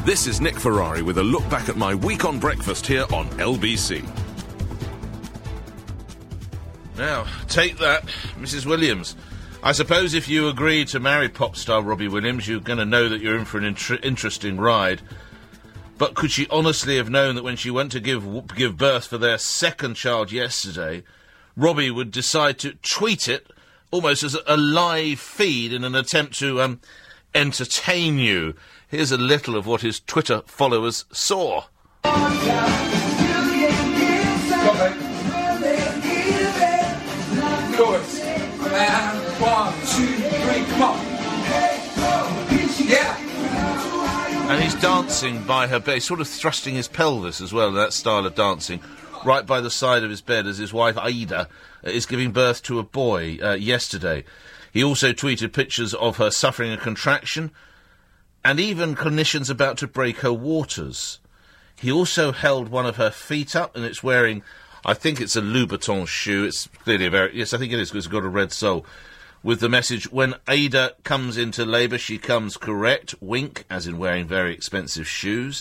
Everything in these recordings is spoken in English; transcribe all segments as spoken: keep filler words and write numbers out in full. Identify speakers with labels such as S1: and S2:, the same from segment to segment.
S1: This is Nick Ferrari with a look back at my week on breakfast here on L B C. Now, take that, Missus Williams. I suppose if you agree to marry pop star Robbie Williams, you're going to know that you're in for an inter- interesting ride. But could she honestly have known that when she went to give give birth for their second child yesterday, Robbie would decide to tweet it almost as a live feed in an attempt to um, entertain you? Here's a little of what his Twitter followers saw.
S2: Chorus. And one, two, three, come on. Yeah.
S1: And he's dancing by her bed, sort of thrusting his pelvis as well, that style of dancing, right by the side of his bed as his wife Ada uh, is giving birth to a boy uh, yesterday. He also tweeted pictures of her suffering a contraction and even clinicians about to break her waters. He also held one of her feet up, and it's wearing, I think it's a Louboutin shoe. It's clearly a very, yes, I think it is, because it's got a red sole, with the message, when Ada comes into labour, she comes correct, wink, as in wearing very expensive shoes.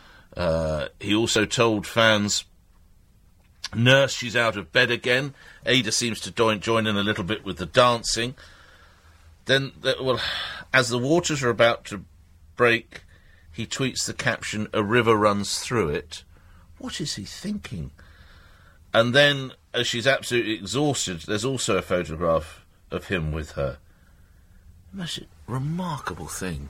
S1: Uh, he also told fans, nurse, she's out of bed again. Ada seems to join, join in a little bit with the dancing. Then, uh, well, as the waters are about to break, he tweets the caption, a river runs through it. What is he thinking? And then, as she's absolutely exhausted, there's also a photograph of him with her. Most remarkable thing.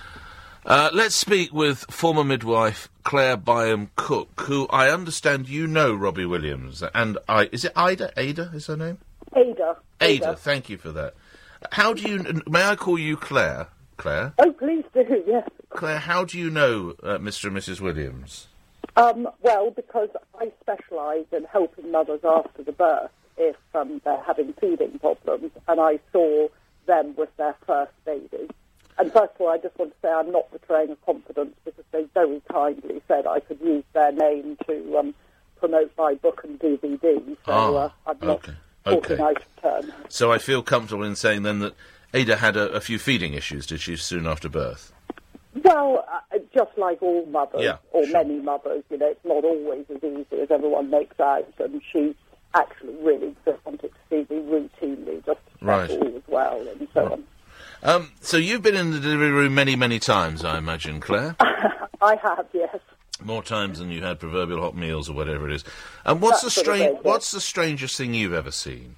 S1: Uh, let's speak with former midwife Claire Byam Cook, who I understand you know Robbie Williams. And I, is it Ida? Ada is her name?
S3: Ada.
S1: Ada,
S3: Ada.
S1: Thank you for that. How do you... May I call you Claire? Claire?
S3: Oh, please do, yes.
S1: Claire, how do you know uh, Mister and Missus Williams?
S3: Um, well, because I specialise in helping mothers after the birth if um, they're having feeding problems, and I saw them with their first baby. And first of all, I just want to say I'm not betraying a confidence because they very kindly said I could use their name to um, promote my book and D V D, so
S1: oh,
S3: uh, I'm not
S1: okay.
S3: talking
S1: okay.
S3: out of turn.
S1: So I feel comfortable in saying then that Ada had a, a few feeding issues, did she, soon after birth?
S3: Well, uh, just like all mothers,
S1: yeah,
S3: or
S1: sure.
S3: many mothers, you know, it's not always as easy as everyone makes out, and she actually really just wanted to see me routinely, just to check
S1: right.
S3: all as well, and so
S1: right.
S3: on.
S1: Um, so you've been in the delivery room many, many times, I imagine, Claire?
S3: I have, yes.
S1: More times than you had proverbial hot meals or whatever it is. And what's
S3: That
S1: the
S3: sort of
S1: strange?
S3: thing, yes.
S1: What's the strangest thing you've ever seen?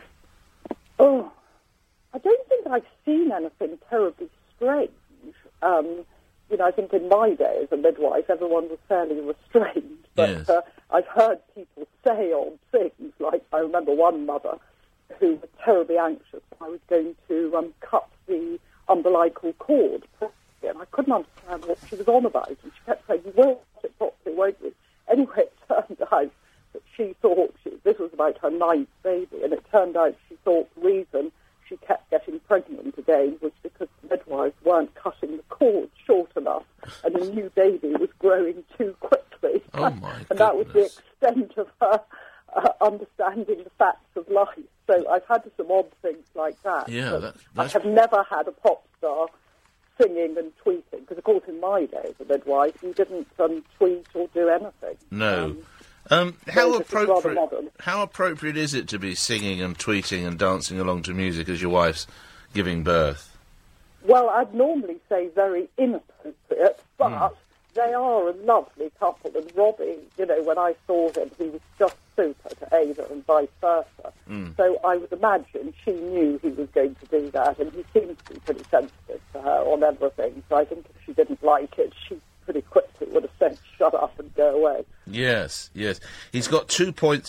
S3: Oh, I don't think I've seen anything terribly strange. Um, you know, I think in my day as a midwife, everyone was fairly restrained. But
S1: Yes.
S3: uh, I've heard people say odd things, like I remember one mother who was terribly anxious. I was going to um, cut the umbilical cord properly, and I couldn't understand what she was on about. And she kept saying, you will cut it properly, won't you? Anyway, it turned out that she thought, she, this was about her ninth baby, and it turned out she thought the reason she kept getting pregnant again was because the midwives weren't cutting the cord short enough, and the new baby was growing too quickly.
S1: Oh, my
S3: And that was the
S1: goodness.
S3: extent of her uh, understanding the facts of life. So I've had some odd things like that.
S1: Yeah,
S3: but
S1: that- that's-
S3: I have never had a pop star singing and tweeting, because of course in my day as a midwife, you didn't um, tweet or do anything.
S1: No.
S3: Um,
S1: Um, how
S3: this is rather
S1: appropriate?
S3: modern.
S1: How appropriate is it to be singing and tweeting and dancing along to music as your wife's giving birth?
S3: Well, I'd normally say very inappropriate, but
S1: Mm.
S3: they are a lovely couple. And Robbie, you know, when I saw him, he was just super to Ada and vice versa.
S1: Mm.
S3: So I would imagine she knew he was going to do that, and he seemed to be pretty sensitive to her on everything. So I think if she didn't like it, she pretty quickly would have said, shut up and go away.
S1: Yes, yes. He's got two point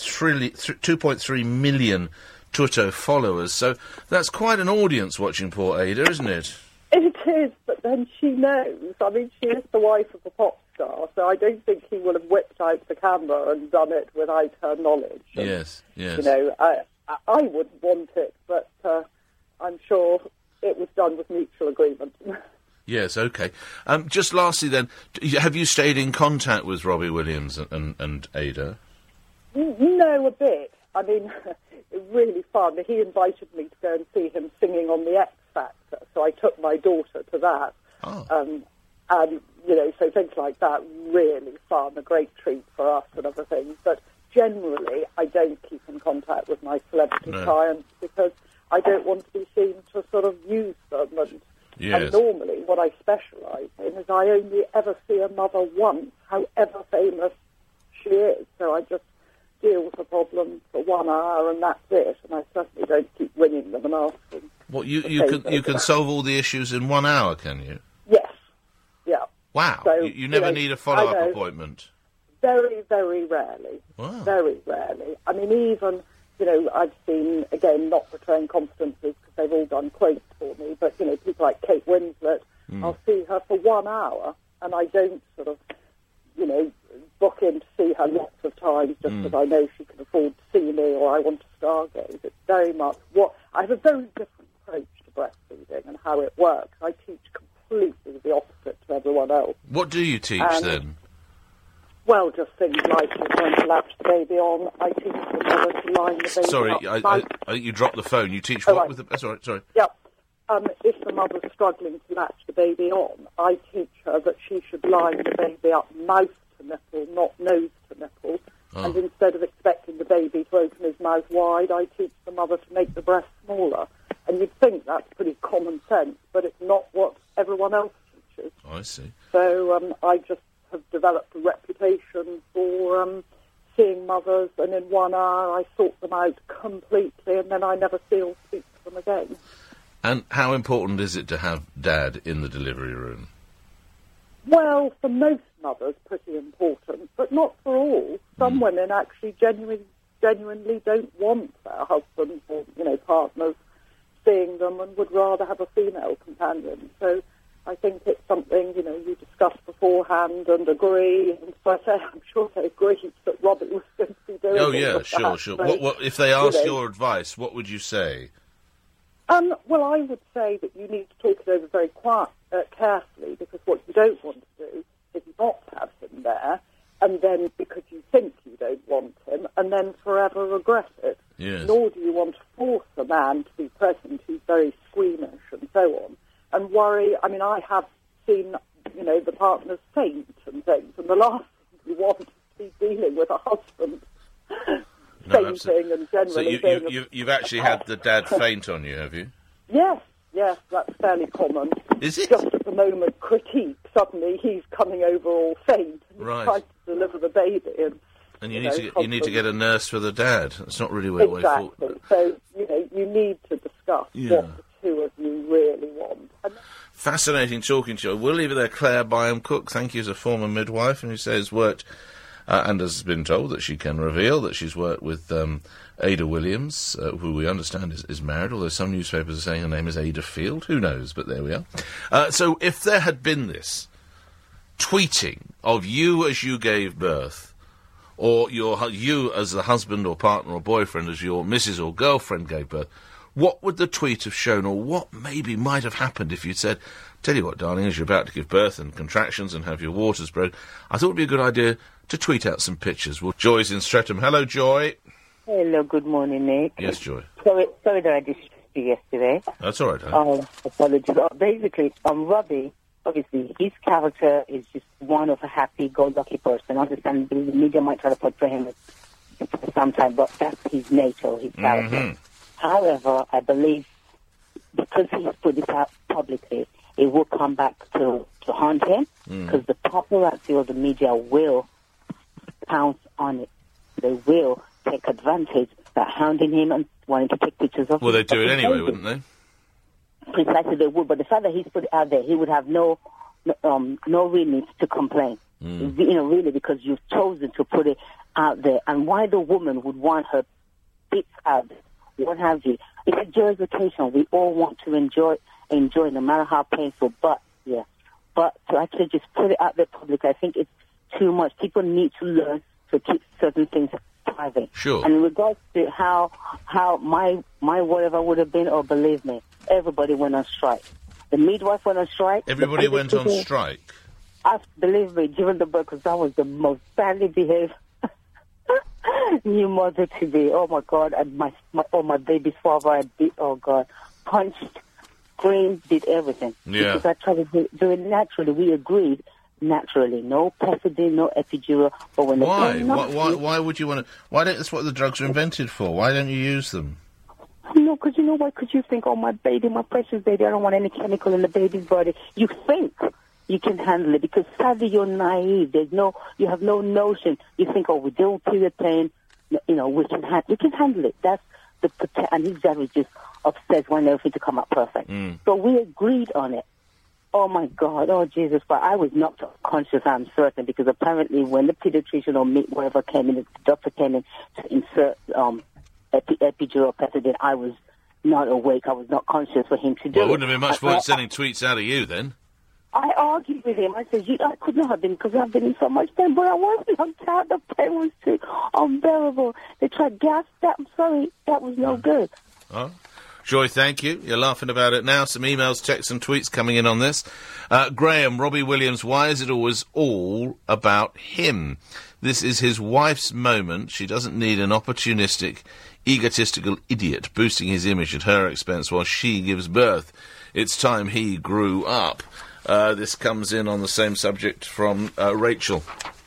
S1: three million Twitter followers, so that's quite an audience watching poor Ada, isn't it?
S3: It is, but then she knows. I mean, she is the wife of a pop star, so I don't think he would have whipped out the camera and done it without her knowledge. And,
S1: Yes, yes.
S3: You know, I, I- I wouldn't want it, but uh, I'm sure it was done with mutual agreement.
S1: Yes, OK. Um, just lastly then, d- have you stayed in contact with Robbie Williams and, and, and Ada?
S3: No, a bit. I mean, really fun. He invited me to go and see him singing on the X Factor, so I took my daughter to that.
S1: Oh.
S3: Um, And, you know, so things like that, really fun, a great treat for us and other things. But generally, I don't keep in contact with my celebrity
S1: No.
S3: clients because I don't want to be seen to sort of use them. And,
S1: Yes.
S3: and normally what I specialise in is I only ever see a mother once, however famous she is. So I just deal with the problem for one hour and that's it. And I certainly don't keep ringing them and asking.
S1: What, you,
S3: for
S1: you can
S3: favours.
S1: you can solve all the issues in one hour, can you?
S3: Yes. Yeah.
S1: Wow.
S3: So,
S1: you, you never
S3: you know,
S1: need a
S3: I
S1: follow-up
S3: know.
S1: appointment.
S3: Very, very rarely.
S1: Wow.
S3: Very rarely. I mean, even, you know, I've seen, again, not portraying competencies because they've all done quotes for me, but, you know, people like Kate Winslet,
S1: Mm.
S3: I'll see her for one hour and I don't sort of, you know, book in to see her lots of times just
S1: Mm.
S3: because I know she can afford to see me or I want to stargaze. It's very much what... I have a very different approach to breastfeeding and how it works. I teach completely the opposite to everyone else.
S1: What do you teach
S3: And-
S1: then?
S3: Well, just things like you're going to latch the baby on. I teach the mother to line the baby
S1: Sorry,
S3: up.
S1: I, I,
S3: My-
S1: I think you dropped the phone. You teach
S3: Oh,
S1: what
S3: right.
S1: with the... That's all right, sorry.
S3: Yep. Um, if the mother's struggling to latch the baby on, I teach her that she should line the baby up mouth to nipple, not nose to nipple.
S1: Oh.
S3: And instead of expecting the baby to open his mouth wide, I teach the mother to make the breast smaller. And you'd think that's pretty common sense, but it's not what everyone else teaches.
S1: I see.
S3: So um, I just have developed a reputation for um, seeing mothers, and in one hour I sort them out completely, and then I never see or speak to them again.
S1: And how important is it to have Dad in the delivery room?
S3: Well, for most mothers, pretty important, but not for all. Some
S1: Mm.
S3: women actually genuinely, genuinely don't want their husbands or, you know, partners seeing them and would rather have a female companion. So I think it's something, you know, you discuss beforehand and agree. And so I say, I'm sure they agreed that Robbie was going to be doing
S1: Oh,
S3: all
S1: yeah,
S3: of
S1: sure,
S3: that.
S1: sure.
S3: So,
S1: What, what, if they asked
S3: you know.
S1: your advice, what would you say?
S3: Um, well, I would say that you need to talk it over very quiet, uh, carefully, because what you don't want to do is not have him there, and then because you think you don't want him, and then forever regret it.
S1: Yes.
S3: Nor do you want to force a man to be present who's very squeamish and so on, and worry. I mean, I have seen, you know, the partners faint and things, and the last thing you want is to be dealing with a husband
S1: No,
S3: fainting
S1: absolutely.
S3: and generally
S1: So you,
S3: being
S1: you,
S3: a-
S1: you, you've actually had the Dad faint on you, have you?
S3: Yes, yes, that's fairly common.
S1: Is it?
S3: Just at the moment, critique, suddenly he's coming over all faint and he's
S1: Right.
S3: trying to deliver the baby. And,
S1: And you,
S3: you
S1: need
S3: know,
S1: to get, you need to get a nurse for the Dad. That's not really the way
S3: Exactly.
S1: forward.
S3: So, you know, you need to discuss
S1: Yeah.
S3: what the two of you really want. And
S1: Fascinating talking to you. We'll leave it there. Claire Byam Cook, thank you, as a former midwife, and who says worked uh, and has been told that she can reveal that she's worked with um, Ada Williams, uh, who we understand is, is married, although some newspapers are saying her name is Ada Field. Who knows, but there we are. Uh, so if there had been this tweeting of you as you gave birth, or your hu- you as the husband or partner or boyfriend as your missus or girlfriend gave birth, what would the tweet have shown, or what maybe might have happened if you'd said, tell you what, darling, as you're about to give birth and contractions and have your waters broke, I thought it would be a good idea to tweet out some pictures. Well, Joy's in Streatham. Hello, Joy.
S4: Hello, good morning, Nick.
S1: Yes, Joy.
S4: Sorry, sorry that I distressed you yesterday.
S1: That's all right, huh?
S4: Um, apologies. Uh, basically, um, Robbie, obviously, his character is just one of a happy-go-lucky person. I understand the media might try to portray him as sometimes, but that's his nature, his character.
S1: Mhm.
S4: However, I believe because he's put this out publicly, it will come back to, to haunt him, because the paparazzi or the media will pounce on it. They will take advantage by hounding him and wanting to take pictures of
S1: Well,
S4: him.
S1: they'd do it
S4: But
S1: anyway,
S4: they
S1: wouldn't they?
S4: Precisely, they would. But the fact that he's put it out there, he would have no, no, um, no remit to complain.
S1: Mm.
S4: You know, really, because you've chosen to put it out there. And why the woman would want her bits out there, what have you? It's a joyous occasion. We all want to enjoy, enjoy, no matter how painful. But yeah, but to actually just put it out there public, I think it's too much. People need to learn to keep certain things private.
S1: Sure.
S4: And in regards to how how my my whatever would have been, or believe me, everybody went on strike. The midwife went on strike.
S1: Everybody
S4: The
S1: went on
S4: people-
S1: strike.
S4: I, believe me, during the break, because that was the most badly behaved new mother to be. Oh my God! And my, my oh my baby's father, I beat. Oh God, punched screamed, did everything.
S1: Yeah.
S4: Because I tried to do, do it naturally. We agreed naturally. No pethidine, no epidural. But when
S1: Why?
S4: they
S1: Why, why? Why would you want to... Why don't... That's what the drugs are invented for. Why don't you use them?
S4: No, because you know what? Because you think, oh, my baby, my precious baby, I don't want any chemical in the baby's body. You think you can handle it because sadly you're naive. There's no... You have no notion. You think, oh, we don't feel the pain. You know, we can, ha- we can handle it. That's the... And his dad was just obsessed, wanting everything to come out perfect.
S1: Mm.
S4: So we agreed on it. Oh, my God. Oh, Jesus. But I was knocked unconscious, I'm certain, because apparently when the pediatrician or me, whatever came in, the doctor came in to insert um, epi- epidural pethidine, I was not awake. I was not conscious for him to do
S1: Well, it
S4: it.
S1: wouldn't have been much
S4: I,
S1: point
S4: I,
S1: sending tweets out of you, then.
S4: I argued with him. I said, you, I could not have been because I've been in so much pain, but I wasn't knocked out. The pain was too unbearable. They tried gas. That, I'm sorry, that was no good.
S1: Oh. Joy, thank you. You're laughing about it now. Some emails, texts and tweets coming in on this. Uh, Graham, Robbie Williams, why is it always all about him? This is his wife's moment. She doesn't need an opportunistic, egotistical idiot boosting his image at her expense while she gives birth. It's time he grew up. Uh, this comes in on the same subject from uh, Rachel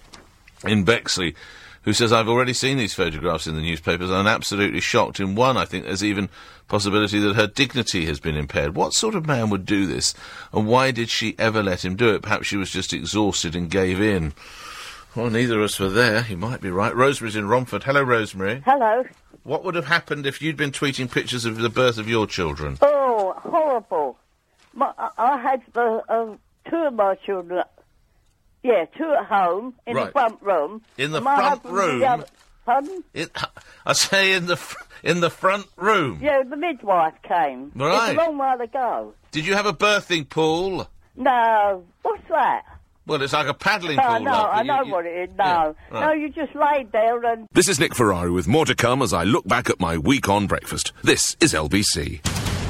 S1: in Bexley, who says, I've already seen these photographs in the newspapers. I'm absolutely shocked. In one, I think there's even possibility that her dignity has been impaired. What sort of man would do this? And why did she ever let him do it? Perhaps she was just exhausted and gave in. Well, neither of us were there. You might be right. Rosemary's in Romford. Hello, Rosemary.
S5: Hello.
S1: What would have happened if you'd been tweeting pictures of the birth of your children?
S5: Oh, horrible. My, I, I had uh, uh, two of my children. Yeah, two at home, in
S1: Right.
S5: the front room.
S1: In the
S5: My
S1: front
S5: husband was
S1: room?
S5: the other- Pardon?
S1: In, I say in the fr- in the front room.
S5: Yeah, the midwife came.
S1: Right.
S5: It's a long while ago.
S1: Did you have a birthing pool?
S5: No, what's that?
S1: Well, it's like a paddling
S5: No,
S1: pool.
S5: no,
S1: love,
S5: I
S1: but you-
S5: know
S1: you-
S5: what it is. No,
S1: Yeah, right.
S5: no, you just laid there and...
S6: This is Nick Ferrari with more to come as I look back at my week on breakfast. This is L B C.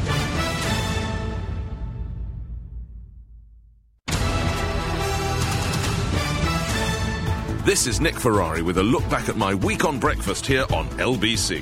S6: This is Nick Ferrari with a look back at my week on breakfast here on L B C.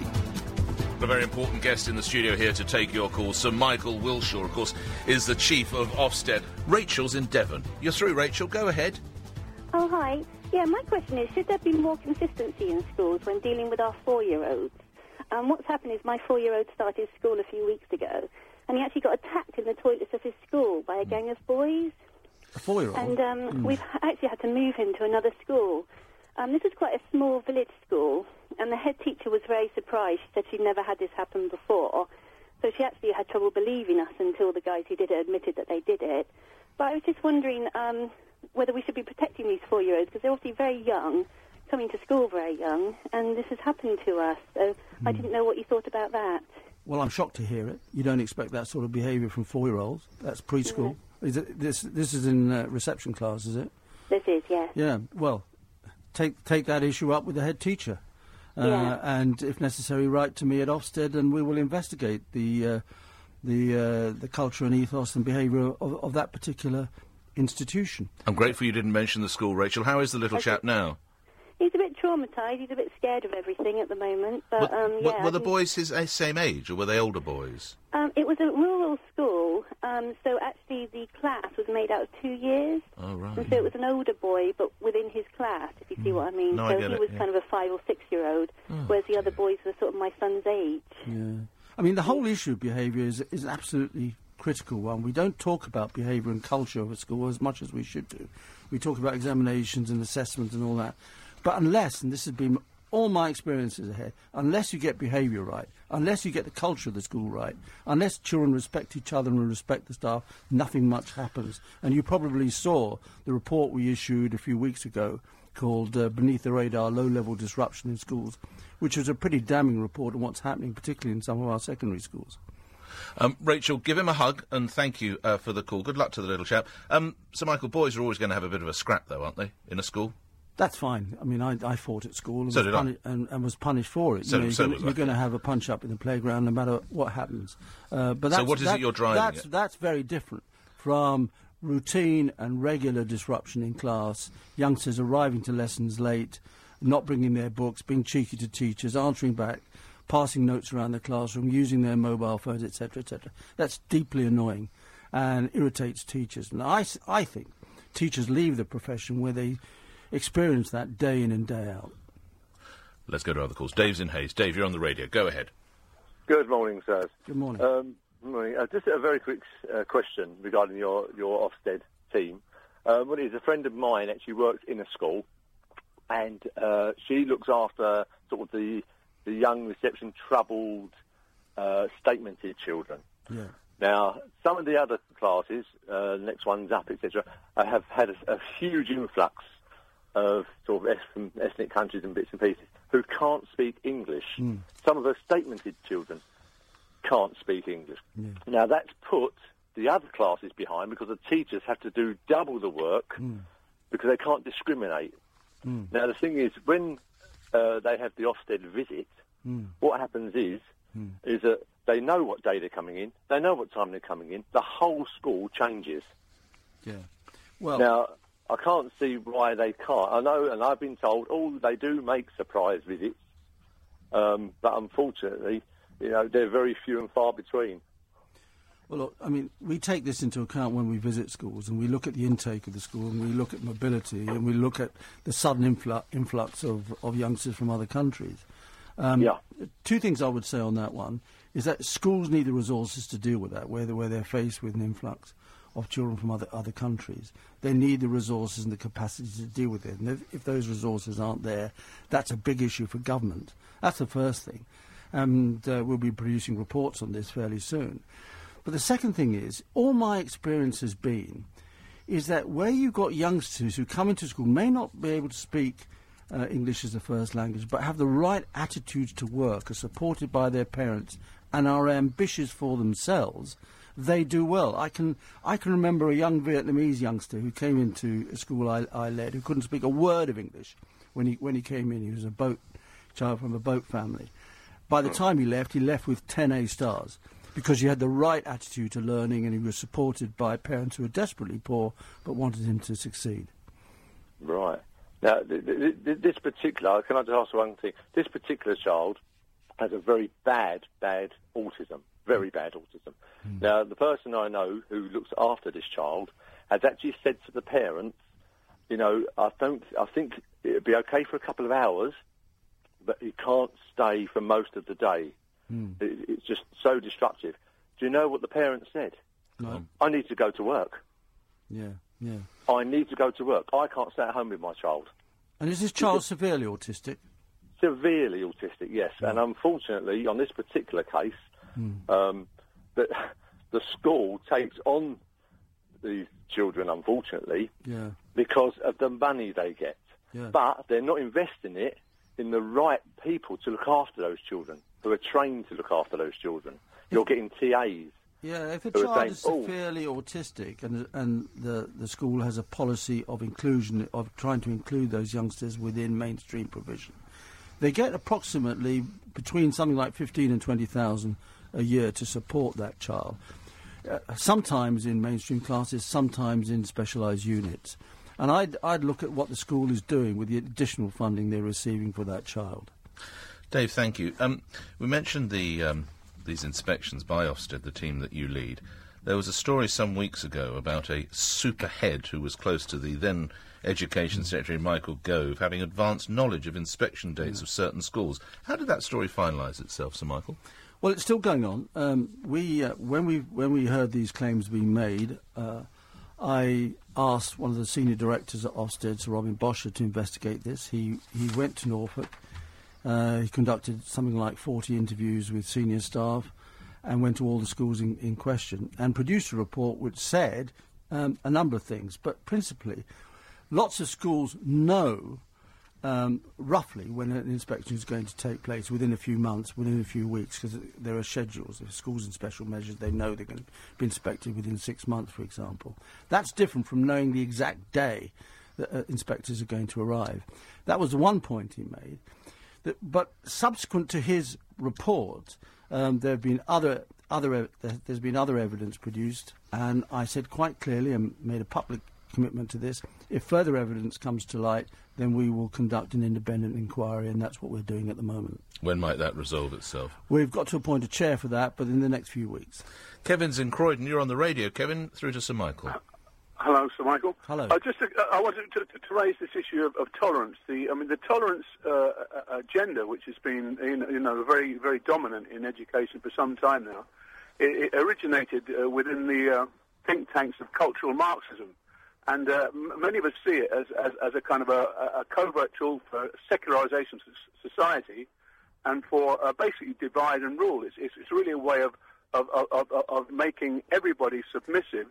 S1: A very important guest in the studio here to take your calls. Sir Michael Wilshaw, of course, is the chief of Ofsted. Rachel's in Devon. You're through, Rachel. Go ahead.
S7: Oh, hi. Yeah, my question is, should there be more consistency in schools when dealing with our four-year-olds? Um, what's happened is my four-year-old started school a few weeks ago, and he actually got attacked in the toilets of his school by a gang of boys.
S8: A four-year-old?
S7: And um, we've actually had to move him to another school. Um, this is quite a small village school, and the head teacher was very surprised. She said she'd never had this happen before. So she actually had trouble believing us until the guys who did it admitted that they did it. But I was just wondering um, whether we should be protecting these four-year-olds, because they're obviously very young, coming to school very young, and this has happened to us. So I didn't know what you thought about that.
S8: Well, I'm shocked to hear it. You don't expect that sort of behaviour from four-year-olds. That's preschool. Is it, this this is in uh, reception class, is it?
S7: This is, yes.
S8: Yeah, well, take take that issue up with the head teacher. Uh,
S7: Yeah.
S8: And, if necessary, write to me at Ofsted, and we will investigate the uh, the uh, the culture and ethos and behaviour of, of that particular institution.
S1: I'm grateful you didn't mention the school, Rachel. How is the little chap now?
S7: He's a bit traumatised. He's a bit scared of everything at the moment. But,
S1: Were-
S7: um,
S1: were,
S7: yeah.
S1: were
S7: I
S1: the
S7: think-
S1: boys his uh, same age, or were they older boys?
S7: Um, it was a rural school, um, so actually the class was made out of two years.
S1: Oh, right.
S7: And so it was an older boy, but within his class, if you see what I mean.
S1: No, I
S7: so
S1: get
S7: he
S1: it,
S7: was
S1: yeah.
S7: kind of a five or six-year-old, whereas the other boys were sort of my son's age.
S8: Yeah. I mean, the whole issue of behaviour is, is an absolutely critical one. We don't talk about behaviour and culture of a school as much as we should do. We talk about examinations and assessments and all that. But unless, and this has been all my experiences ahead, unless you get behaviour right, unless you get the culture of the school right, unless children respect each other and respect the staff, nothing much happens. And you probably saw the report we issued a few weeks ago called uh, Beneath the Radar, Low-Level Disruption in Schools, which was a pretty damning report on what's happening, particularly in some of our secondary schools.
S1: Um, Rachel, give him a hug, and thank you uh, for the call. Good luck to the little chap. Um, so, Michael, boys are always going to have a bit of a scrap, though, aren't they, in a school?
S8: That's fine. I mean, I, I fought at school and,
S1: So
S8: was
S1: did I.
S8: puni- and, and was punished for it.
S1: So-
S8: you know,
S1: so
S8: you're
S1: was I.
S8: gonna, you're going to have a punch-up in the playground no matter what happens. Uh, but that's,
S1: what is it
S8: that-
S1: you're driving
S8: That's,
S1: at?
S8: that's very different from routine and regular disruption in class, youngsters arriving to lessons late, not bringing their books, being cheeky to teachers, answering back passing notes around the classroom, using their mobile phones, et cetera, et cetera. That's deeply annoying and irritates teachers. And I, I think teachers leave the profession where they experience that day in and day out.
S1: Let's go to other calls. Dave's in Hayes. Dave, you're on the radio. Go ahead.
S9: Good morning, sirs.
S8: Good morning.
S9: Um, good morning. Uh, just a very quick uh, question regarding your, your Ofsted team. Uh, what it is, a friend of mine actually works in a school, and uh, she looks after sort of the the young, reception troubled, uh, statemented children.
S8: Yeah.
S9: Now, some of the other classes, uh, next one's up, et cetera, uh, have had a, a huge influx of sort of es- from ethnic countries and bits and pieces who can't speak English.
S8: Mm.
S9: Some of the statemented children can't speak English.
S8: Yeah.
S9: Now, that's put the other classes behind because the teachers have to do double the work
S8: Mm.
S9: because they can't discriminate.
S8: Mm.
S9: Now, the thing is, when uh, they have the Ofsted visit,
S8: Mm.
S9: what happens is,
S8: Mm.
S9: is that they know what day they're coming in, they know what time they're coming in, the whole school changes.
S8: Yeah. Well,
S9: Now, I can't see why they can't. I know, and I've been told, oh, they do make surprise visits, um, but unfortunately, you know, they're very few and far between.
S8: Well, look, I mean, we take this into account when we visit schools, and we look at the intake of the school, and we look at mobility, and we look at the sudden influx, influx of, of youngsters from other countries. Um,
S9: Yeah.
S8: Two things I would say on that one is that schools need the resources to deal with that, where, where they're faced with an influx of children from other, other countries. They need the resources and the capacity to deal with it. And if, if those resources aren't there, that's a big issue for government. That's the first thing. And uh, we'll be producing reports on this fairly soon. But the second thing is, all my experience has been, is that where you've got youngsters who come into school may not be able to speak uh, English as a first language, but have the right attitudes to work, are supported by their parents, and are ambitious for themselves, they do well. I can I can remember a young Vietnamese youngster who came into a school I, I led, who couldn't speak a word of English when he when he came in. He was a boat child from a boat family. By the time he left, he left with ten A stars, because he had the right attitude to learning, and he was supported by parents who were desperately poor but wanted him to succeed.
S9: Right. Now, th- th- th- this particular, can I just ask one thing? This particular child has a very bad, bad autism, very bad autism. Mm. Now, the person I know who looks after this child has actually said to the parents, you know, I don't, I think it'd be okay for a couple of hours, but he can't stay for most of the day. Mm. It, it's just so destructive. Do you know what the parents said?
S8: No.
S9: I need to go to work.
S8: Yeah, yeah.
S9: I need to go to work. I can't stay at home with my child.
S8: And is this child severely autistic?
S9: Severely autistic, yes. Yeah. And unfortunately, on this particular case, mm. um, the, the school takes on these children, unfortunately,
S8: yeah.
S9: because of the money they get.
S8: Yeah.
S9: But they're not investing it in the right people to look after those children, who are trained to look after those children. You're getting T As.
S8: Yeah, if a
S9: who are
S8: child
S9: saying,
S8: is
S9: oh,
S8: severely autistic and and the, the school has a policy of inclusion, of trying to include those youngsters within mainstream provision, they get approximately between something like fifteen and twenty thousand a year to support that child. Uh, sometimes in mainstream classes, sometimes in specialised units. And I'd, I'd look at what the school is doing with the additional funding they're receiving for that child.
S1: Dave, thank you. Um, we mentioned the um, these inspections by Ofsted, the team that you lead. There was a story some weeks ago about a super head who was close to the then Education Secretary, Michael Gove, having advanced knowledge of inspection dates of certain schools. How did that story finalise itself, Sir Michael?
S8: Well, it's still going on. Um, we, uh, when we when we heard these claims being made, uh, I asked one of the senior directors at Ofsted, Sir Robin Bosher, to investigate this. He he went to Norfolk. Uh, he conducted something like forty interviews with senior staff and went to all the schools in, in question and produced a report which said um, a number of things, but principally, lots of schools know um, roughly when an inspection is going to take place, within a few months, within a few weeks, because there are schedules. If schools in special measures, they know they're going to be inspected within six months, for example. That's different from knowing the exact day that uh, inspectors are going to arrive. That was one point he made. That, but subsequent to his report, um, there have been other other ev- there's been other evidence produced, and I said quite clearly and made a public commitment to this. If further evidence comes to light, then we will conduct an independent inquiry, and that's what we're doing at the moment.
S1: When might that resolve itself?
S8: We've got to appoint a chair for that, but in the next few weeks.
S1: Kevin's in Croydon. You're on the radio. Kevin, through to Sir Michael.
S10: Hello, Sir Michael.
S8: Hello.
S10: Uh, just, to, uh, I wanted to, to, to raise this issue of, of tolerance. The, I mean, the tolerance uh, agenda, which has been, you know, very, very dominant in education for some time now, it, it originated uh, within the uh, think tanks of cultural Marxism, and uh, m- many of us see it as, as, as a kind of a, a covert tool for secularization of society, and for uh, basically divide and rule. It's, it's, it's really a way of of, of, of of making everybody submissive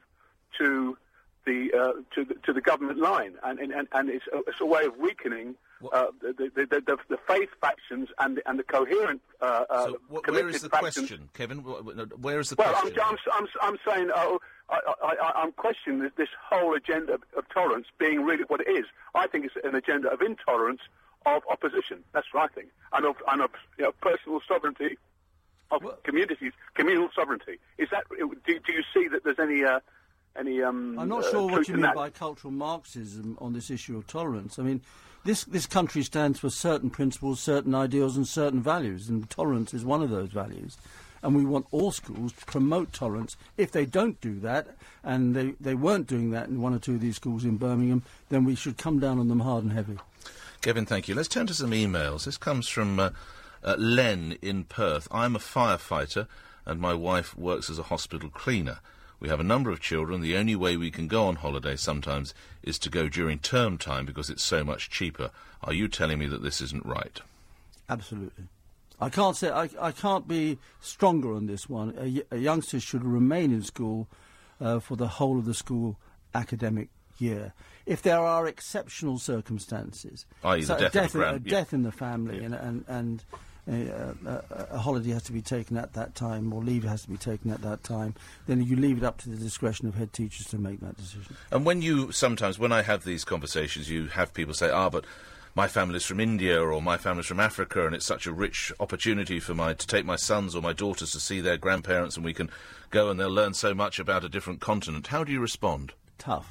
S10: to the uh, to the to the government line, and and, and it's, a, it's a way of weakening uh, the, the, the, the the faith factions and the, and the coherent. Uh, uh,
S1: so wh- where is the
S10: factions.
S1: question, Kevin? Where is the
S10: well,
S1: question?
S10: I'm, I'm, I'm, I'm saying, oh, I, I, I'm questioning this, this whole agenda of, of tolerance being really what it is. I think it's an agenda of intolerance of opposition. That's what I think, and of and of you know, personal sovereignty. Of well, communities, communal sovereignty. Is that? Do, do you see that there's any, uh, any? Um,
S8: I'm not
S10: uh,
S8: sure what you mean
S10: that?
S8: by cultural Marxism on this issue of tolerance. I mean, this this country stands for certain principles, certain ideals, and certain values, and tolerance is one of those values. And we want all schools to promote tolerance. If they don't do that, and they, they weren't doing that in one or two of these schools in Birmingham, then we should come down on them hard and heavy.
S1: Kevin, thank you. Let's turn to some emails. This comes from. Uh, Uh, Len in Perth. I'm a firefighter and my wife works as a hospital cleaner. We have a number of children. The only way we can go on holiday sometimes is to go during term time because it's so much cheaper. Are you telling me that this isn't right?
S8: Absolutely. I can't say I, I can't be stronger on this one. A, a youngster should remain in school uh, for the whole of the school academic year. If there are exceptional circumstances,
S1: i.e.
S8: so
S1: the death,
S8: a death,
S1: of the grand,
S8: a
S1: yeah.
S8: death in the family,
S1: yeah.
S8: and and, and uh, a, a holiday has to be taken at that time, or leave has to be taken at that time, then you leave it up to the discretion of head teachers to make that decision.
S1: And when you sometimes, when I have these conversations, you have people say, "Ah, but my family's from India or my family's from Africa, and it's such a rich opportunity for my to take my sons or my daughters to see their grandparents, and we can go and they'll learn so much about a different continent." How do you respond?
S8: Tough.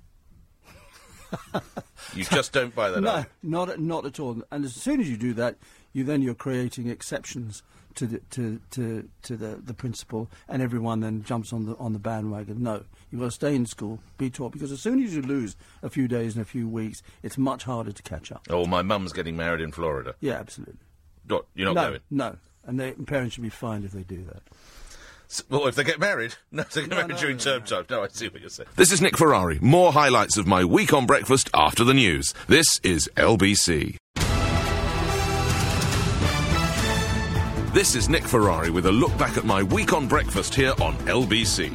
S1: You just don't buy that
S8: no,
S1: up?
S8: No, not not at all. And as soon as you do that, you then you're creating exceptions to the to to, to the, the principle, and everyone then jumps on the on the bandwagon. No, you've got to stay in school, be taught, because as soon as you lose a few days and a few weeks, it's much harder to catch up.
S1: Oh, my mum's getting married in Florida.
S8: Yeah, absolutely.
S1: Not, you're not
S8: no,
S1: going?
S8: No, and their parents should be fined if they do that.
S1: Well, if they get married. No, if they get
S8: No,
S1: married
S8: no,
S1: during
S8: no,
S1: term
S8: no.
S1: time. No, I see what you're saying.
S6: This is Nick Ferrari. More highlights of my week on breakfast after the news. This is L B C. This is Nick Ferrari with a look back at my week on breakfast here on L B C.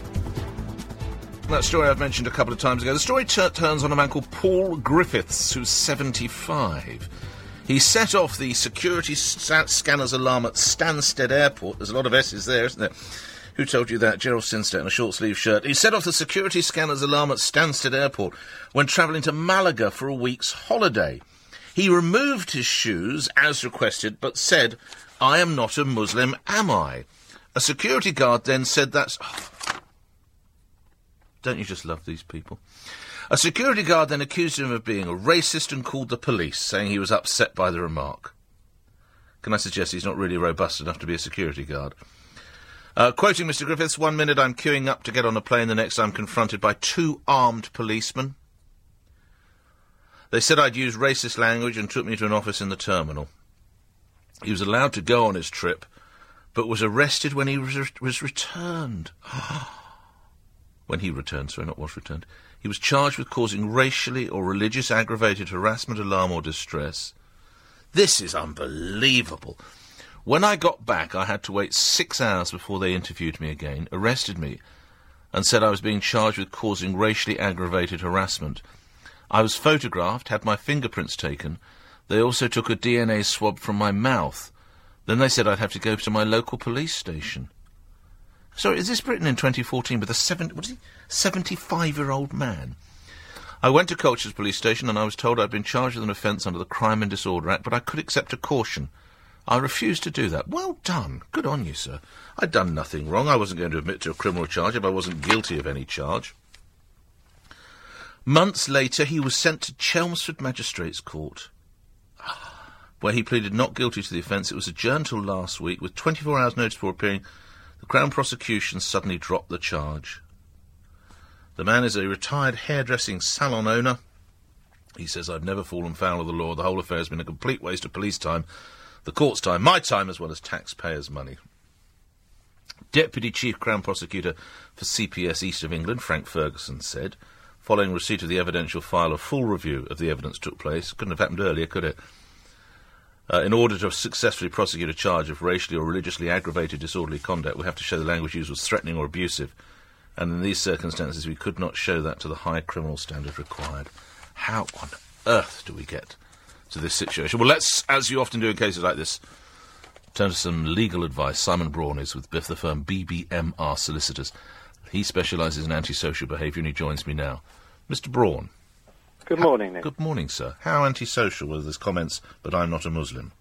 S1: That story I've mentioned a couple of times ago. The story t- turns on a man called Paul Griffiths, who's seventy-five. He set off the security st- scanners alarm at Stansted Airport. There's a lot of S's there, isn't there? Who told you that? Gerald Sinstead in a short-sleeve shirt. He set off the security scanners alarm at Stansted Airport when travelling to Malaga for a week's holiday. He removed his shoes, as requested, but said, "I am not a Muslim, am I?" A security guard then said that's... Oh, don't you just love these people? A security guard then accused him of being a racist and called the police, saying he was upset by the remark. Can I suggest he's not really robust enough to be a security guard? Uh, quoting Mister Griffiths, "One minute I'm queuing up to get on a plane, the next I'm confronted by two armed policemen. They said I'd used racist language and took me to an office in the terminal. He was allowed to go on his trip, but was arrested when he was, re- was returned. When he returned, sorry, not was returned. He was charged with causing racially or religious aggravated harassment, alarm or distress. This is unbelievable. When I got back, I had to wait six hours before they interviewed me again, arrested me, and said I was being charged with causing racially aggravated harassment. I was photographed, had my fingerprints taken. They also took a D N A swab from my mouth. Then they said I'd have to go to my local police station." Sorry, is this Britain in twenty fourteen with a seven, what is he, seventy-five-year-old man? "I went to Colchester's police station and I was told I'd been charged with an offence under the Crime and Disorder Act, but I could accept a caution. I refused to do that." Well done. Good on you, sir. I'd done nothing wrong. I wasn't going to admit to a criminal charge if I wasn't guilty of any charge. Months later, he was sent to Chelmsford Magistrates Court, where he pleaded not guilty to the offence. It was adjourned till last week. With twenty-four hours' notice before appearing, the Crown prosecution suddenly dropped the charge. The man is a retired hairdressing salon owner. He says, I've never fallen foul of the law. The whole affair has been a complete waste of police time, the court's time, my time, as well as taxpayers' money. Deputy Chief Crown Prosecutor for C P S East of England, Frank Ferguson, said, following receipt of the evidential file, a full review of the evidence took place. Couldn't have happened earlier, could it? Uh, in order to successfully prosecute a charge of racially or religiously aggravated disorderly conduct, we have to show the language used was threatening or abusive. And in these circumstances, we could not show that to the high criminal standard required. How on earth do we get to this situation? Well, let's, as you often do in cases like this, turn to some legal advice. Simon Braun is with the firm B B M R Solicitors. He specialises in antisocial behaviour, and he joins me now. Mister Braun.
S11: Good morning, Nick.
S1: Good morning, sir. How antisocial were those comments, but I'm not a Muslim?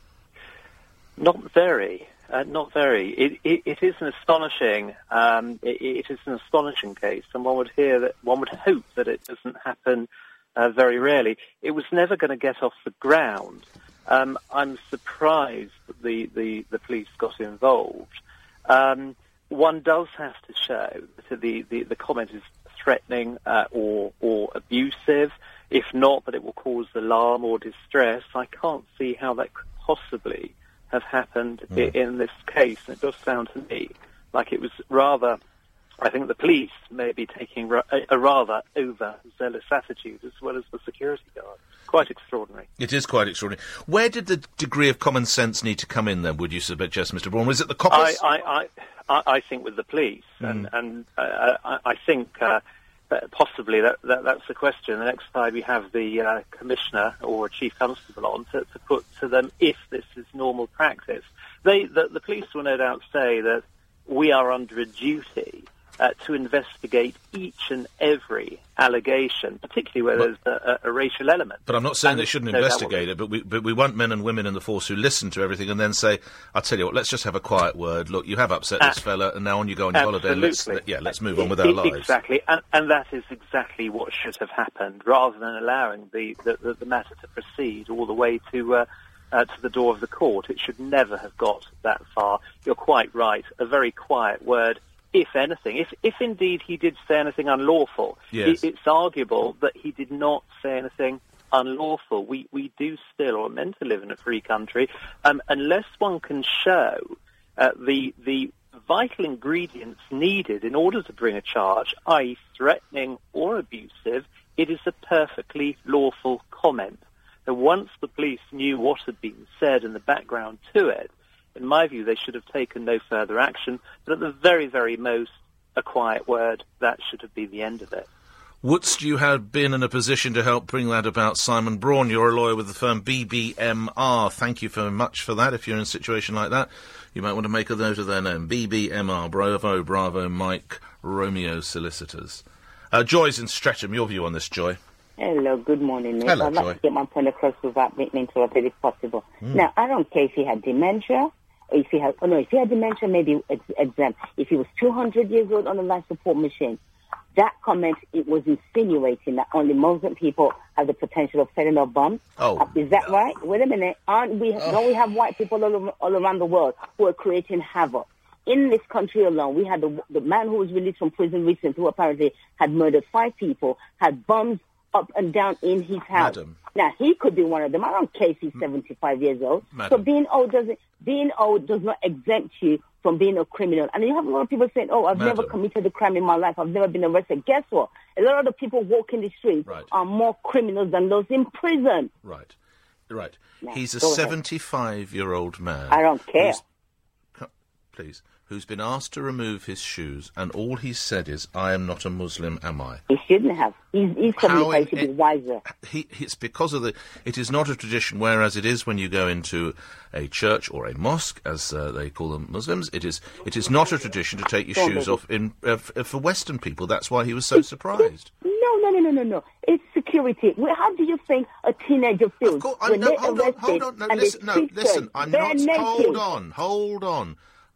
S11: Not very. Uh, not very. It, it, it is an astonishing. Um, it, it is an astonishing case, and one would hear that. One would hope that it doesn't happen uh, very rarely. It was never going to get off the ground. Um, I'm surprised that the, the, the police got involved. Um, one does have to show that the, the, the comment is threatening uh, or or abusive. If not, that it will cause alarm or distress. I can't see how that could possibly have happened mm. i- in this case. And it does sound to me like it was rather, I think the police may be taking ra- a, a rather overzealous attitude, as well as the security guard. Quite extraordinary.
S1: It is quite extraordinary. Where did the degree of common sense need to come in, then, would you suggest, Mister Braun? Was it the coppers?
S11: I, I, I, I think with the police, mm. and, and uh, I, I think uh, that possibly that, that that's the question. The next time we have the uh, commissioner or a chief constable on to, to put to them if this is normal practice. They, the, the police will no doubt say that we are under a duty Uh, to investigate each and every allegation, particularly where but, there's a, a racial element.
S1: But I'm not saying
S11: and
S1: they shouldn't
S11: no
S1: investigate it, but we, but we want men and women in the force who listen to everything and then say, I'll tell you what, let's just have a quiet word. Look, you have upset this uh, fella, and now on you go on your
S11: absolutely.
S1: holiday. Let's, let, yeah, let's move on with
S11: it,
S1: our lives.
S11: Exactly, and, and that is exactly what should have happened, rather than allowing the, the, the, the matter to proceed all the way to... Uh, Uh, to the door of the court. It should never have got that far. You're quite right. A very quiet word, if anything. If, if indeed he did say anything unlawful,
S1: yes.
S11: it, it's arguable that he did not say anything unlawful. We, we do still, or are meant to live in a free country, um, unless one can show uh, the, the vital ingredients needed in order to bring a charge, that is threatening or abusive, it is a perfectly lawful comment. So once the police knew what had been said and the background to it, in my view, they should have taken no further action, but at the very, very most, a quiet word, that should have been the end of it.
S1: Wouldst you have been in a position to help bring that about? Simon Braun, you're a lawyer with the firm B B M R. Thank you very much for that. If you're in a situation like that, you might want to make a note of their name. B B M R, Bravo, Bravo, Mike, Romeo Solicitors. Uh, Joy's in Streatham. Your view on this, Joy?
S4: Hello, good morning, Nick.
S1: Hello,
S4: I'd like
S1: Joy.
S4: to get my point across without being interrupted if possible.
S1: Mm.
S4: Now, I don't care if he had dementia, or if he had, oh no, if he had dementia, maybe it's exempt. If he was two hundred years old on a life support machine, that comment, it was insinuating that only Muslim people have the potential of setting up bombs.
S1: Oh.
S4: Uh, is that right? Wait a minute. Aren't we,
S1: oh.
S4: don't we have white people all, over, all around the world who are creating havoc? In this country alone, we had the, the man who was released from prison recently, who apparently had murdered five people, had bombs up and down in his house.
S1: Madam.
S4: Now, he could be one of them. I don't care if he's seventy-five years old.
S1: Madam.
S4: So being old doesn't, being old does not exempt you from being a criminal. And you have a lot of people saying, oh, I've
S1: Madam.
S4: never committed a crime in my life. I've never been arrested. Guess what? A lot of the people walking the streets
S1: Right.
S4: are more criminals than those in prison.
S1: Right. Right.
S4: Now,
S1: He's a
S4: go ahead.
S1: seventy-five-year-old man.
S4: I don't care.
S1: who's- co- Please. Who's been asked to remove his shoes, and all he's said is, I am not a Muslim, am I?
S4: He shouldn't have. He's, he's
S1: How
S4: seventy-five,
S1: in-
S4: he should be
S1: it-
S4: wiser.
S1: He, it's because of the... It is not a tradition, whereas it is when you go into a church or a mosque, as uh, they call them Muslims, it is it is not a tradition to take your
S4: Go on,
S1: shoes
S4: baby.
S1: off in uh, f- for Western people. That's why he was so surprised.
S4: No, no, no, no, no, no. It's security. Well, how do you think a teenager feels
S1: Of course, I'm,
S4: when
S1: no,
S4: they're
S1: hold on,
S4: arrested
S1: hold on. No,
S4: and
S1: listen,
S4: they
S1: no,
S4: speak
S1: listen.
S4: to
S1: I'm
S4: they're
S1: not...
S4: naked?
S1: Hold on, hold on.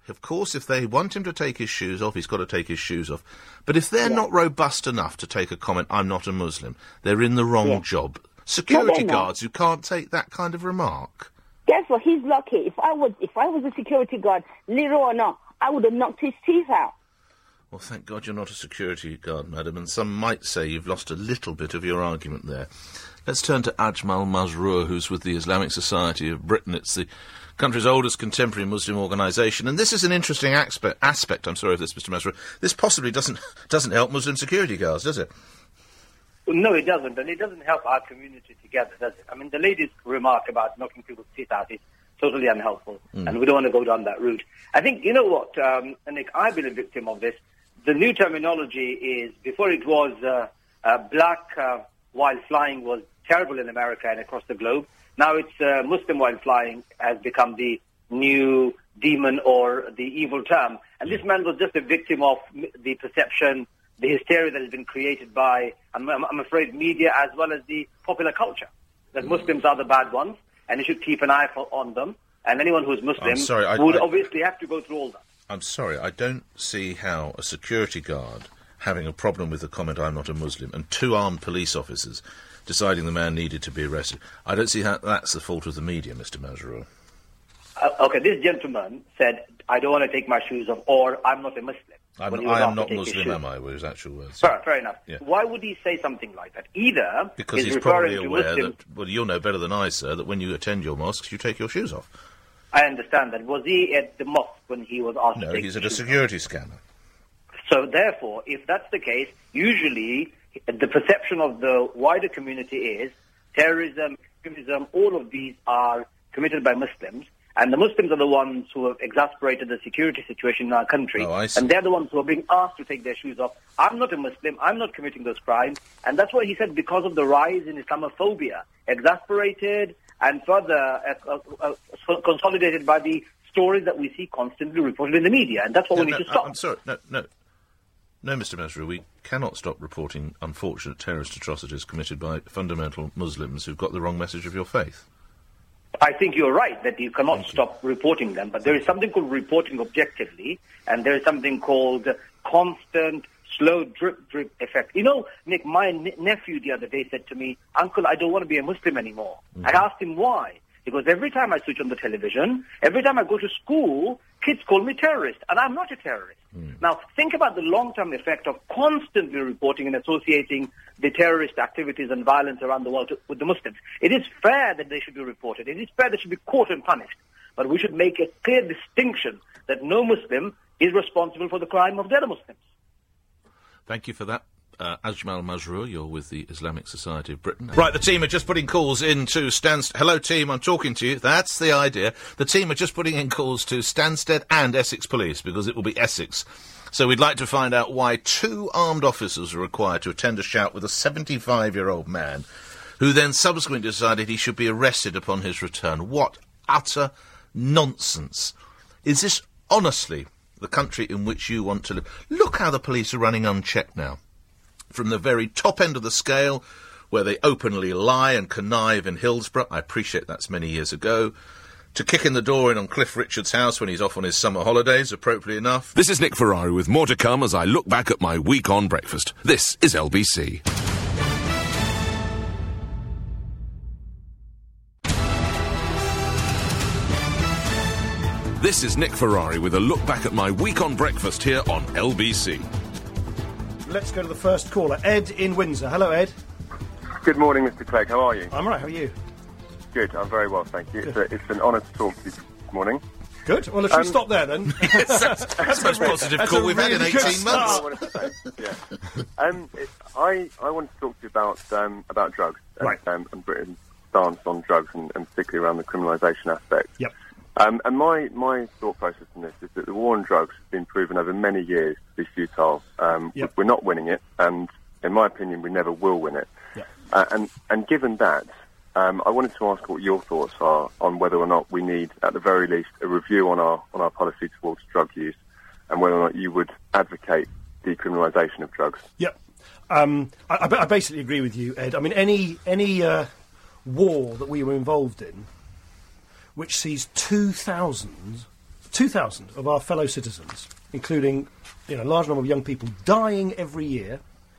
S1: Of course, if they want him to take his shoes off, he's got to take his shoes off. But if they're
S4: Yeah.
S1: not robust enough to take a comment, I'm not a Muslim, they're in the wrong
S4: Yeah.
S1: job.
S4: No,
S1: Security
S4: they're not.
S1: guards who can't take that kind of remark.
S4: Guess what? He's lucky. If I was, if I was a security guard, little or not, I would have knocked his teeth out.
S1: Well, thank God you're not a security guard, madam, and some might say you've lost a little bit of your argument there. Let's turn to Ajmal Masroor, who's with the Islamic Society of Britain. It's the country's oldest contemporary Muslim organisation, and this is an interesting aspect, aspect I'm sorry of this, Mister Masroor. This possibly doesn't doesn't help Muslim security guards, does it?
S12: Well, no, it doesn't, and it doesn't help our community together, does it? I mean, the lady's remark about knocking people's teeth out is totally unhelpful,
S1: Mm.
S12: and we don't want to go down that route. I think, you know what, um, Nick, I've been a victim of this. The new terminology is, before it was uh, uh, black uh, while flying was terrible in America and across the globe. Now it's uh, Muslim while flying has become the new demon or the evil term. And this man was just a victim of m- the perception, the hysteria that has been created by, I'm, I'm I'm afraid, media as well as the popular culture, that Muslims are the bad ones, and you should keep an eye for, on them. And anyone who's Muslim
S1: I'm sorry, I-
S12: would
S1: I-
S12: obviously have to go through all that.
S1: I'm sorry, I don't see how a security guard having a problem with the comment, I'm not a Muslim, and two armed police officers deciding the man needed to be arrested, I don't see how that's the fault of the media, Mister Masroor.
S12: Uh, okay, this gentleman said, I don't want to take my shoes off, or I'm not a Muslim.
S1: I'm,
S12: when he was
S1: I am
S12: asked to
S1: not
S12: take his
S1: Muslim,
S12: shoes.
S1: am I, were his actual words.
S12: Fair, fair enough.
S1: Yeah.
S12: Why would he say something like that? Either
S1: Because
S12: he's
S1: he's
S12: referring
S1: probably
S12: to
S1: aware
S12: Muslim.
S1: that, well, you'll know better than I, sir, that when you attend your mosques, you take your shoes off.
S12: I understand that. Was he at the mosque when he was asked
S1: No,
S12: to take
S1: he's
S12: his
S1: at a
S12: shoes
S1: security scanner.
S12: off? So therefore, if that's the case, usually the perception of the wider community is terrorism, extremism, all of these are committed by Muslims. And the Muslims are the ones who have exasperated the security situation in our country.
S1: Oh, I see.
S12: And they're the ones who are being asked to take their shoes off. I'm not a Muslim. I'm not committing those crimes. And that's why he said because of the rise in Islamophobia, exasperated and further uh, uh, uh, so- consolidated by the stories that we see constantly reported in the media. And that's what
S1: No,
S12: we need
S1: no,
S12: to stop.
S1: I'm sorry, no, no. No, Mister Masroor, we cannot stop reporting unfortunate terrorist atrocities committed by fundamental Muslims who've got the wrong message of your faith.
S12: I think you're right that you cannot stop reporting them, but there is something called reporting objectively, and there is something called constant, slow drip, drip effect. You know, Nick, my n- nephew the other day said to me, Uncle, I don't want to be a Muslim anymore.
S1: Mm-hmm.
S12: I asked him why. He goes, every time I switch on the television, every time I go to school, kids call me terrorist, and I'm not a terrorist.
S1: Mm.
S12: Now, think about the long-term effect of constantly reporting and associating the terrorist activities and violence around the world to, with the Muslims. It is fair that they should be reported. It is fair they should be caught and punished. But we should make a clear distinction that no Muslim is responsible for the crime of the other Muslims.
S1: Thank you for that. Uh, Ajmal Masroor, you're with the Islamic Society of Britain. Right, the team are just putting calls in to Stansted. Hello, team, I'm talking to you. That's the idea. The team are just putting in calls to Stansted and Essex Police, because it will be Essex. So we'd like to find out why two armed officers are required to attend a shout with a seventy-five-year-old man, who then subsequently decided he should be arrested upon his return. What utter nonsense. Is this, honestly, the country in which you want to live? Look how the police are running unchecked now. From the very top end of the scale, where they openly lie and connive in Hillsborough, I appreciate that's many years ago, to kicking the door in on Cliff Richard's house when he's off on his summer holidays, appropriately enough.
S6: This is Nick Ferrari with more to come as I look back at my week on breakfast. This is L B C. This is Nick Ferrari with a look back at my week on breakfast here on L B C.
S13: Let's go to the first caller, Ed in Windsor. Hello, Ed.
S14: Good morning, Mister Clegg. How are you?
S13: I'm all right. How are you?
S14: Good. I'm very well, thank you. It's, a, it's an honour to talk to you this morning.
S13: Good. Well, let's
S14: Um,
S13: stop there then.
S1: Yes, that's, that's the most
S13: a re-
S1: positive
S13: that's
S1: call
S13: a
S1: we've had in
S13: really good
S1: eighteen months.
S14: I wanted to say, yeah. Um, it, I I wanted to talk to you about um, about drugs and,
S13: Right.
S14: um, and Britain's stance on drugs, and, and particularly around the criminalisation aspect.
S13: Yep.
S14: Um, and my, my thought process in this is that the war on drugs has been proven over many years to be futile. Um,
S13: Yep.
S14: We're not winning it, and in my opinion, we never will win it.
S13: Yep.
S14: Uh, and, and given that, um, I wanted to ask what your thoughts are on whether or not we need, at the very least, a review on our on our policy towards drug use, and whether or not you would advocate decriminalisation of drugs.
S13: Yep. Um, I, I ba- I basically agree with you, Ed. I mean, any any uh, war that we were involved in, which sees two thousand two thousand of our fellow citizens, including you know, a large number of young people, dying every year.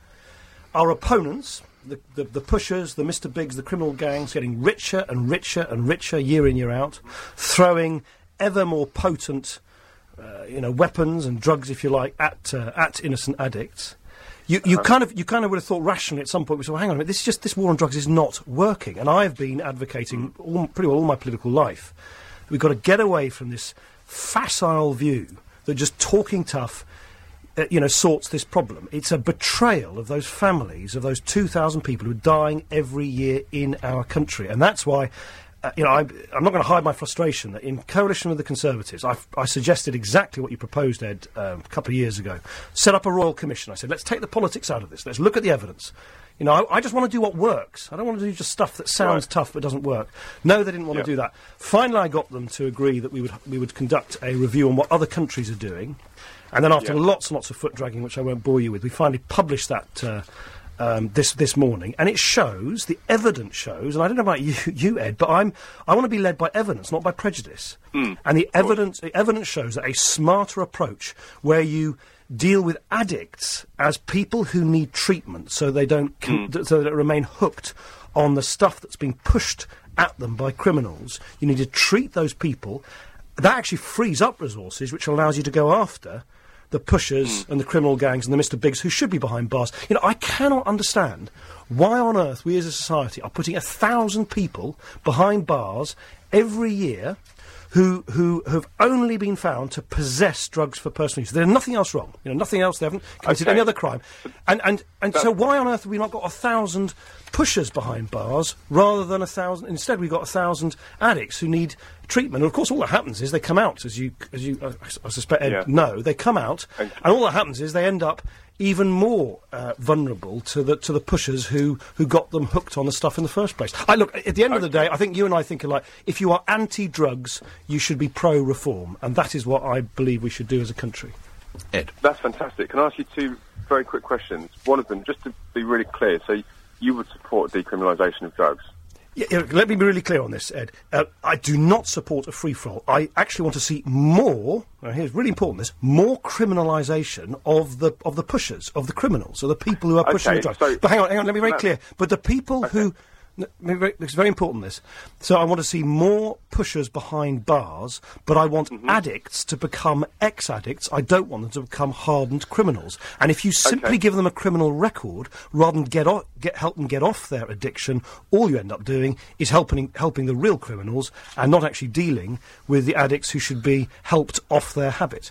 S13: Our opponents, the, the, the pushers, the Mister Biggs, the criminal gangs, getting richer and richer and richer year in, year out, throwing ever more potent uh, you know, weapons and drugs, if you like, at uh, at innocent addicts. You, you kind of you kind of would have thought rationally at some point, well, hang on a minute, this is just this war on drugs is not working, and I have been advocating all, pretty well all my political life. We've got to get away from this facile view that just talking tough, uh, you know, sorts this problem. It's a betrayal of those families, of those two thousand people who are dying every year in our country, and that's why. Uh, you know, I, I'm not going to hide my frustration that in coalition with the Conservatives, I've, I suggested exactly what you proposed, Ed, um, a couple of years ago. Set up a royal commission. I said, let's take the politics out of this. Let's look at the evidence. You know, I, I just want to do what works. I don't want to do just stuff that sounds right. tough but doesn't work. No, they didn't want
S14: yep.
S13: to do that. Finally, I got them to agree that we would we would conduct a review on what other countries are doing. And then after yep. lots and lots of foot dragging, which I won't bore you with, we finally published that uh, Um, this this morning, and it shows, the evidence shows, and I don't know about you, you Ed, but I'm I want to be led by evidence, not by prejudice.
S14: Mm,
S13: and the evidence the evidence shows that a smarter approach, where you deal with addicts as people who need treatment, so they don't con-
S14: mm.
S13: so that they remain hooked on the stuff that's being pushed at them by criminals. You need to treat those people. That actually frees up resources, which allows you to go after the pushers mm. and the criminal gangs and the Mister Biggs who should be behind bars. You know, I cannot understand why on earth we as a society are putting a thousand people behind bars every year who who have only been found to possess drugs for personal use. There's nothing else wrong. You know, nothing else. They haven't committed
S14: okay.
S13: any other crime. And and, and so why on earth have we not got a thousand pushers behind bars rather than a thousand? Instead, we've got a thousand addicts who need treatment. And of course, all that happens is they come out, as you as you uh, I suspect Ed,
S14: yeah.
S13: know, they come out, and, and all that happens is they end up even more uh, vulnerable to the to the pushers who, who got them hooked on the stuff in the first place. I look, at the end okay. of the day, I think you and I think alike. If you are anti-drugs, you should be pro-reform, and that is what I believe we should do as a country.
S1: Ed.
S14: That's fantastic. Can I ask you two very quick questions? One of them, just to be really clear, so you would support decriminalisation of drugs?
S13: Yeah, yeah, let me be really clear on this, Ed. Uh, I do not support a free-for-all. I actually want to see more, uh, here's really important this, more criminalisation of the of the pushers, of the criminals, of the people who are pushing
S14: okay,
S13: the drugs.
S14: So
S13: but hang on, hang on, let me be very
S14: no.
S13: clear. But the people
S14: okay.
S13: who... No, it's very important, this. So I want to see more pushers behind bars, but I want mm-hmm. addicts to become ex-addicts. I don't want them to become hardened criminals. And if you simply
S14: okay.
S13: give them a criminal record, rather than get, o- get help them get off their addiction, all you end up doing is helping helping the real criminals and not actually dealing with the addicts who should be helped off their habit.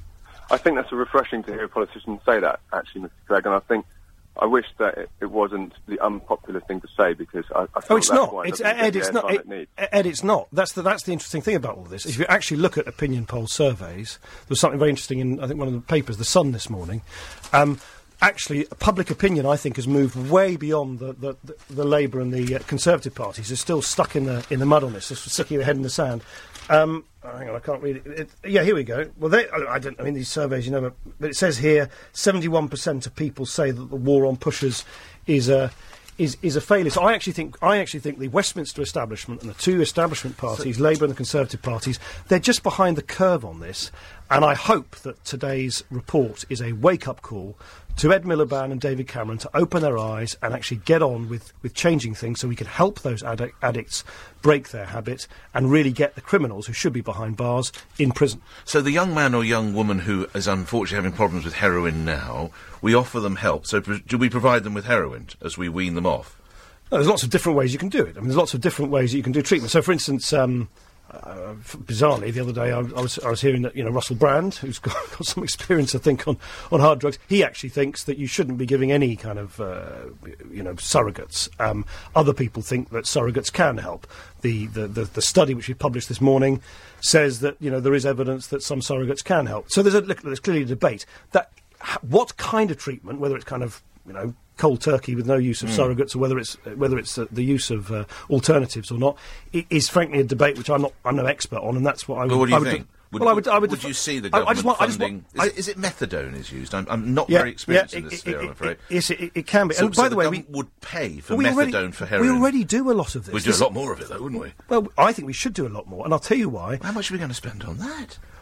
S14: I think that's refreshing to hear a politician say that, actually, Mister Clegg, and I think I wish that it, it wasn't the unpopular thing to say, because I, I feel
S13: oh, it's
S14: that's
S13: not.
S14: why
S13: It's
S14: it
S13: Ed. It's not.
S14: It,
S13: It, Ed, it's not. That's the that's the interesting thing about all this. If you actually look at opinion poll surveys, there was something very interesting in I think one of the papers, The Sun, this morning. Um, actually, public opinion, I think, has moved way beyond the the, the, the Labour and the uh, Conservative parties. They're still stuck in the in the mud on this, just sticking their head in the sand. Um, oh, hang on, I can't read it. it. Yeah, here we go. Well, they, I, I don't. I mean, these surveys, you know, but, but it says here, seventy-one percent of people say that the war on pushers is a is is a failure. So I actually think I actually think the Westminster establishment and the two establishment parties, so, Labour and the Conservative parties, they're just behind the curve on this. And I hope that today's report is a wake-up call to Ed Miliband and David Cameron to open their eyes and actually get on with, with changing things so we can help those addic- addicts break their habit and really get the criminals who should be behind bars in prison.
S1: So the young man or young woman who is unfortunately having problems with heroin now, we offer them help. So pr- do we provide them with heroin as we wean them off?
S13: No, there's lots of different ways you can do it. I mean, there's lots of different ways that you can do treatment. So, for instance... Um, Uh, f- bizarrely, the other day I, I was I was hearing that, you know, Russell Brand, who's got, got some experience, I think, on, on hard drugs, he actually thinks that you shouldn't be giving any kind of, uh, you know, surrogates. Um, other people think that surrogates can help. The, the, the, the study which we published this morning says that, you know, there is evidence that some surrogates can help. So there's, a, there's clearly a debate that h- what kind of treatment, whether it's kind of, you know, cold turkey with no use of mm. surrogates, or whether it's uh, whether it's uh, the use of uh, alternatives or not, it is frankly a debate which I'm not I'm no expert on, and that's what I would.
S1: Well, what do you
S13: I would
S1: think?
S13: Do,
S1: would,
S13: well, I would. I would,
S1: would
S13: defi-
S1: you see the
S13: I,
S1: government
S13: I just want,
S1: funding?
S13: I just want,
S1: is, it, is it methadone is used? I'm, I'm not
S13: yeah,
S1: very experienced
S13: yeah,
S1: in this
S13: it,
S1: sphere,
S13: it,
S1: I'm afraid.
S13: It, yes, it, it can be.
S1: So,
S13: and
S1: so
S13: by the way, we
S1: would pay for
S13: we
S1: methadone
S13: already,
S1: for heroin.
S13: We already do a lot of this.
S1: We'd do
S13: this
S1: a lot more of it, though, wouldn't we?
S13: Well, I think we should do a lot more, and I'll tell you why.
S1: How much are we going to spend on that?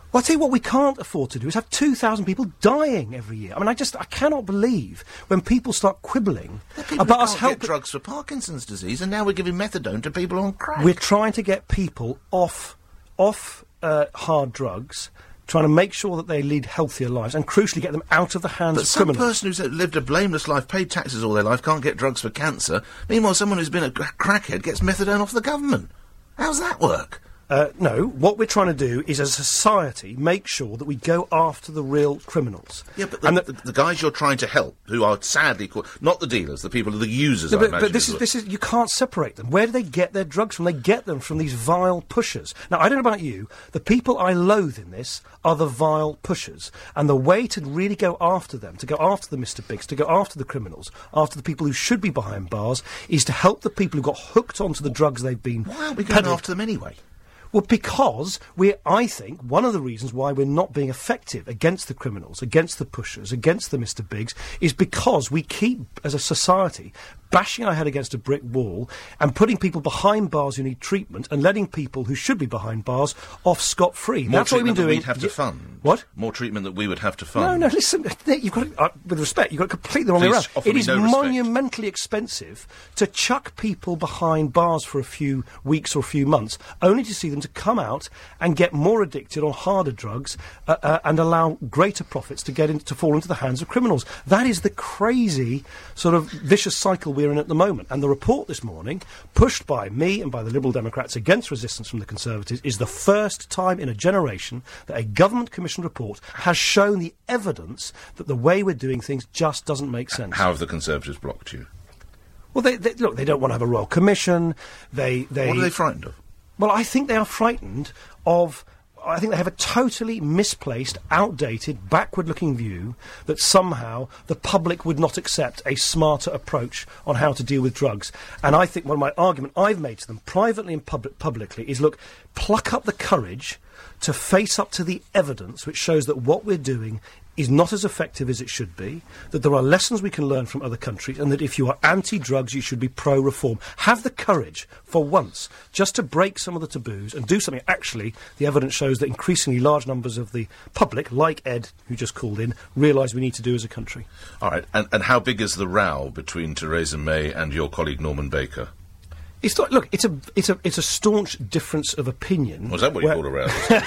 S13: Well, I'll tell you what we can't afford to do is have two thousand people dying every year. I mean, I just, I cannot believe when people start quibbling
S1: People
S13: about
S1: who
S13: us
S1: can't
S13: helping...
S1: get drugs for Parkinson's disease, and now we're giving methadone to people on crack.
S13: We're trying to get people off, off uh, hard drugs, trying to make sure that they lead healthier lives, and crucially get them out of the hands
S1: But
S13: of
S1: some
S13: criminals.
S1: person who's lived a blameless life, paid taxes all their life, can't get drugs for cancer. Meanwhile, someone who's been a cra- crackhead gets methadone off the government. How's that work?
S13: Uh, no, what we're trying to do is, as a society, make sure that we go after the real criminals.
S1: Yeah, but the,
S13: And
S1: the, the guys you're trying to help, who are sadly called, not the dealers, the people, the users,
S13: No,
S1: I
S13: but,
S1: imagine.
S13: but this is this is you can't separate them. Where do they get their drugs from? They get them from these vile pushers. Now, I don't know about you. The people I loathe in this are the vile pushers, and the way to really go after them, to go after the Mister Bigs, to go after the criminals, after the people who should be behind bars, is to help the people who got hooked onto the drugs they've been.
S1: Why aren't we going after them anyway?
S13: Well, because we're, I think, one of the reasons why we're not being effective against the criminals, against the pushers, against the Mister Bigs, is because we keep, as a society, bashing our head against a brick wall and putting people behind bars who need treatment and letting people who should be behind bars off scot-free.
S1: More
S13: That's what we've
S1: treatment
S13: been
S1: that
S13: doing.
S1: we'd have to fund.
S13: What?
S1: More treatment that we would have to fund.
S13: No, no, listen, Nick, you've got to, uh, with respect, you've got to completely the wrong way
S1: Please
S13: around.
S1: offer
S13: It
S1: me
S13: is
S1: no respect.
S13: monumentally expensive to chuck people behind bars for a few weeks or a few months, only to see them to come out and get more addicted on harder drugs uh, uh, and allow greater profits to get in, to fall into the hands of criminals. That is the crazy sort of vicious cycle we're in at the moment. And the report this morning, pushed by me and by the Liberal Democrats against resistance from the Conservatives, is the first time in a generation that a government-commissioned report has shown the evidence that the way we're doing things just doesn't make sense.
S1: How have the Conservatives blocked you?
S13: Well, they, they, look, they don't want to have a royal commission. They, they,
S1: What are they frightened of?
S13: Well, I think they are frightened of... I think they have a totally misplaced, outdated, backward-looking view that somehow the public would not accept a smarter approach on how to deal with drugs. And I think one of my arguments I've made to them, privately and public, publicly, is, look, pluck up the courage to face up to the evidence which shows that what we're doing is not as effective as it should be, that there are lessons we can learn from other countries, and that if you are anti-drugs, you should be pro-reform. Have the courage, for once, just to break some of the taboos and do something. Actually, the evidence shows that increasingly large numbers of the public, like Ed, who just called in, realise we need to do as a country.
S1: All right, and, and how big is the row between Theresa May and your colleague Norman Baker?
S13: It's not, look, it's a it's a it's a staunch difference of opinion.
S1: Was that what you
S13: where-
S1: called a row?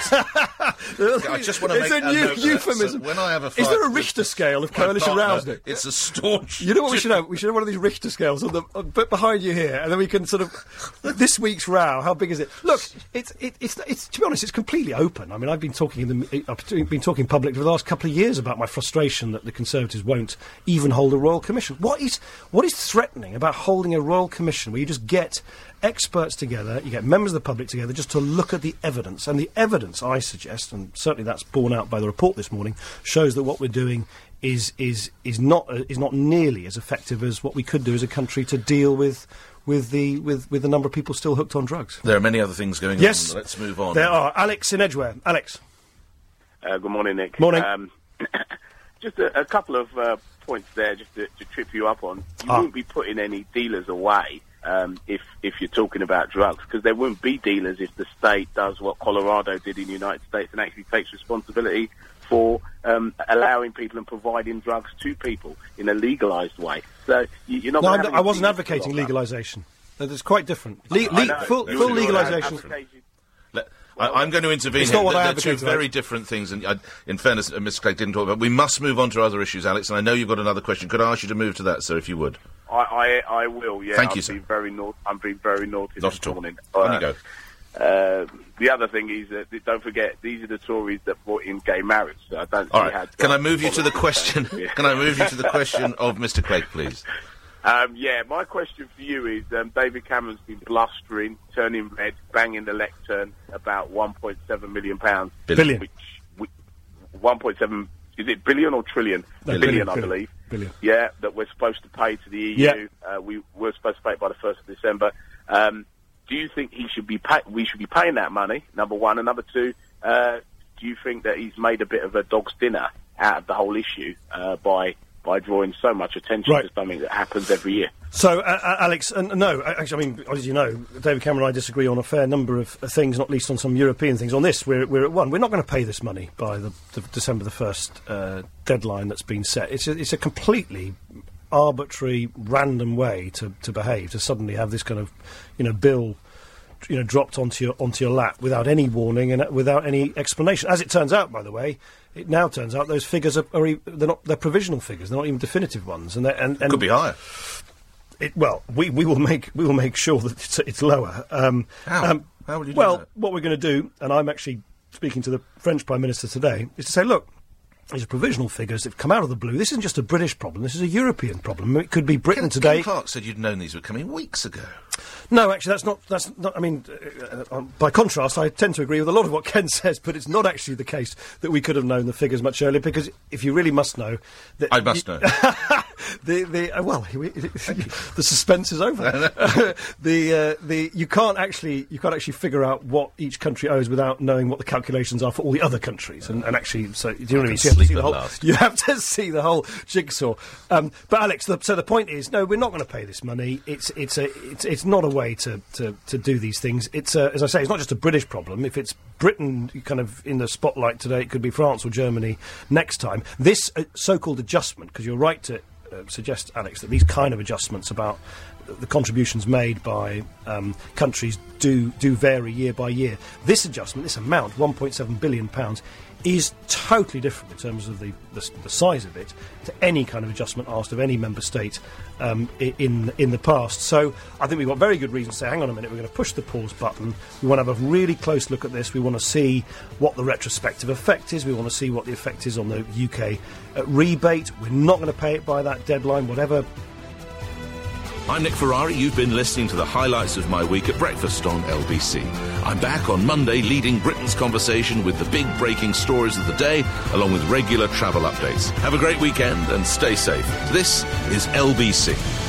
S1: I just want to
S13: It's
S1: make
S13: a new
S1: note of that.
S13: euphemism.
S1: So when I have a
S13: Is
S1: fight
S13: there a
S1: with
S13: Richter scale of
S1: my
S13: coalition
S1: partner,
S13: rows, Nick?
S1: It's a staunch.
S13: You know what we should have? We should have one of these Richter scales on the uh, bit behind you here, and then we can sort of this week's row. How big is it? Look, it's it, it's it's to be honest, it's completely open. I mean, I've been talking in the I've been talking public for the last couple of years about my frustration that the Conservatives won't even hold a royal commission. What is what is threatening about holding a royal commission where you just get experts together, you get members of the public together just to look at the evidence? And the evidence, I suggest, and certainly that's borne out by the report this morning, shows that what we're doing is is is not uh, is not nearly as effective as what we could do as a country to deal with with the with, with the number of people still hooked on drugs.
S1: There are many other things going
S13: Yes,
S1: on. Let's move on.
S13: There are. Alex in Edgware. Alex.
S15: Uh, good morning, Nick.
S13: Morning.
S15: Um, just a, a couple of uh, points there, just to, to trip you up on. You
S13: Ah.
S15: wouldn't be putting any dealers away um, if if you're talking about drugs, because there wouldn't be dealers if the state does what Colorado did in the United States and actually takes responsibility for um, allowing people and providing drugs to people in a legalised way. So you, you're not.
S13: No,
S15: gonna
S13: I'm,
S15: have
S13: I
S15: any
S13: wasn't
S15: dealers
S13: advocating
S15: to lock up.
S13: legalisation. It's quite different. Le-
S15: I
S13: le-
S15: know.
S13: full
S15: You
S13: full
S15: were
S13: legalisation.
S15: advocating-
S1: Let- I, I'm going to intervene.
S13: It's
S1: here.
S13: not what
S1: They're,
S13: I
S1: they're two
S13: advocate,
S1: very
S13: right?
S1: different things, and uh, in fairness, uh, Mister Clegg didn't talk about. We must move on to other issues, Alex. And I know you've got another question. Could I ask you to move to that, sir, if you would?
S15: I, I, I will. Yeah.
S1: Thank
S15: I'm
S1: you, sir.
S15: Being very nau- I'm being very naughty
S1: Not
S15: this
S1: at all.
S15: morning.
S1: On
S15: Uh,
S1: you go.
S15: Uh, the other thing is, uh, th- don't forget, these are the Tories that brought in gay marriage. So I don't
S1: All
S15: see
S1: right.
S15: how
S1: Can I move you to the question?
S15: Yeah.
S1: Can I move you to the question of Mister Clegg, please?
S15: Um, yeah, my question for you is, um, David Cameron's been blustering, turning red, banging the lectern about one point seven million pounds.
S13: Billion.
S15: Which, which, one point seven, is it billion or trillion?
S13: No,
S15: billion,
S13: billion,
S15: I
S13: billion.
S15: believe.
S13: Billion.
S15: Yeah, that we're supposed to pay to the E U.
S13: Yeah.
S15: Uh, we were supposed to pay it by the first of December. Um, do you think he should be pay- we should be paying that money, number one? And number two, uh, do you think that he's made a bit of a dog's dinner out of the whole issue uh, by by drawing so much attention
S13: Right.
S15: to something that happens every year.
S13: So, uh, uh, Alex, uh, no, actually, I mean, as you know, David Cameron and I disagree on a fair number of uh, things, not least on some European things. On this, we're, we're at one. We're not going to pay this money by the, the December the first uh, deadline that's been set. It's a, it's a completely arbitrary, random way to, to behave, to suddenly have this kind of, you know, bill, you know, dropped onto your onto your lap without any warning and uh, without any explanation. As it turns out, by the way, it now turns out those figures are, are e- they're not they're provisional figures. They're not even definitive ones, and they're- and, and
S1: Could be higher.
S13: It, well, we, we will make we will make sure that it's, it's lower. Um,
S1: How?
S13: um,
S1: How will you do
S13: well,
S1: that?
S13: what we're going to do, and I'm actually speaking to the French Prime Minister today, is to say, look, these are provisional figures. They've come out of the blue. This isn't just a British problem. This is a European problem. It could be Britain
S1: Ken,
S13: today.
S1: Ken Clark said you'd known these were coming weeks ago.
S13: No, actually, that's not. That's not. I mean, uh, uh, by contrast, I tend to agree with a lot of what Ken says, but it's not actually the case that we could have known the figures much earlier. Because if you really must know, that
S1: I must
S13: you-
S1: know.
S13: the the uh, well, the suspense is over. the uh, the you can't actually you can't actually figure out what each country owes without knowing what the calculations are for all the other countries, and, and actually, so do you know what I mean? So you have to
S1: sleep
S13: see the
S1: at
S13: whole.
S1: last.
S13: You have to see the whole jigsaw. Um, but Alex, the, so the point is, no, we're not going to pay this money. It's it's a it's it's not a way to, to, to do these things. It's a, as I say, it's not just a British problem. If it's Britain kind of in the spotlight today, it could be France or Germany next time. This uh, so-called adjustment, because you're right to uh, suggest, Alex, that these kind of adjustments about the contributions made by um, countries do do vary year by year. This adjustment, this amount, one point seven billion pounds, is totally different in terms of the, the, the size of it to any kind of adjustment asked of any member state um, i- in in the past. So I think we've got very good reason to say, hang on a minute, we're going to push the pause button. We want to have a really close look at this. We want to see what the retrospective effect is. We want to see what the effect is on the U K uh, rebate. We're not going to pay it by that deadline, whatever.
S6: I'm Nick Ferrari. You've been listening to the highlights of my week at breakfast on L B C. I'm back on Monday leading Britain's conversation with the big breaking stories of the day, along with regular travel updates. Have a great weekend and stay safe. This is L B C.